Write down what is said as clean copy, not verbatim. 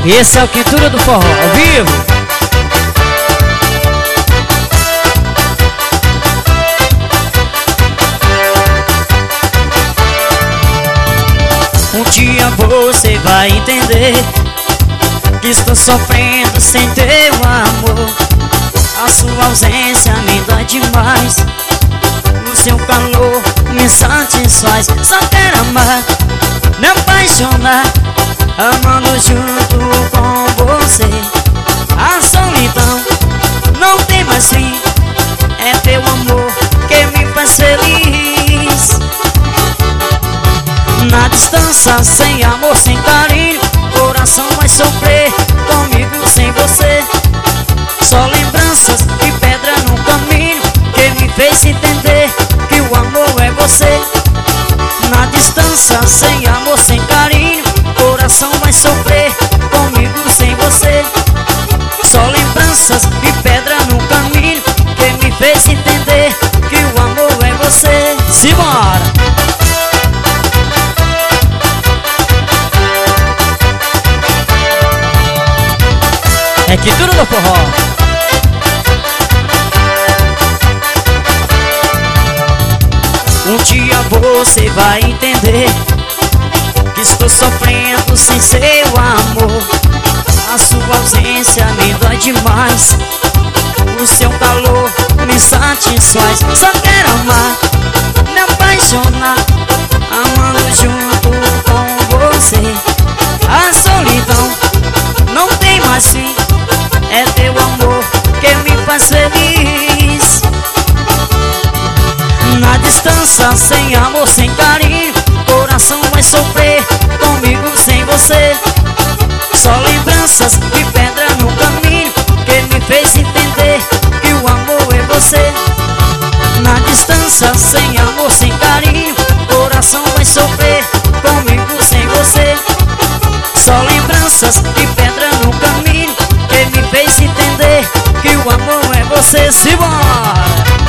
Esse é o Quintura do Forró, ao vivo. Um dia você vai entender que estou sofrendo sem teu amor. A sua ausência me dói demais. O seu calor me satisfaz. Só quero amar, me apaixonar, amando junto com você. A solidão não tem mais fim. É teu amor que me faz feliz. Na distância, sem amor, sem carinho, coração vai sofrer comigo sem você. Só lembranças e pedra no caminho que me fez entender que o amor é você. Na distância, sem amor, sem carinho, coração vai sofrer comigo sem você. Só lembranças e pedra no caminho que me fez entender que o amor é você. Simbora! É Quintura do Forró. Um dia você vai entender que estou sofrendo sem seu amor. A sua ausência me dói demais. O seu calor me satisfaz. Só quero amar, me apaixonar, amando junto com você. A solidão não tem mais fim. É teu amor que me faz feliz. Na distância, sem amor, sem carinho, coração vai sofrer comigo sem você. Só lembranças e pedra no caminho que me fez entender que o amor é você. Na distância, sem amor, sem carinho, coração vai sofrer comigo sem você. Só lembranças e pedra no caminho que me fez entender que o amor é você. Simbora!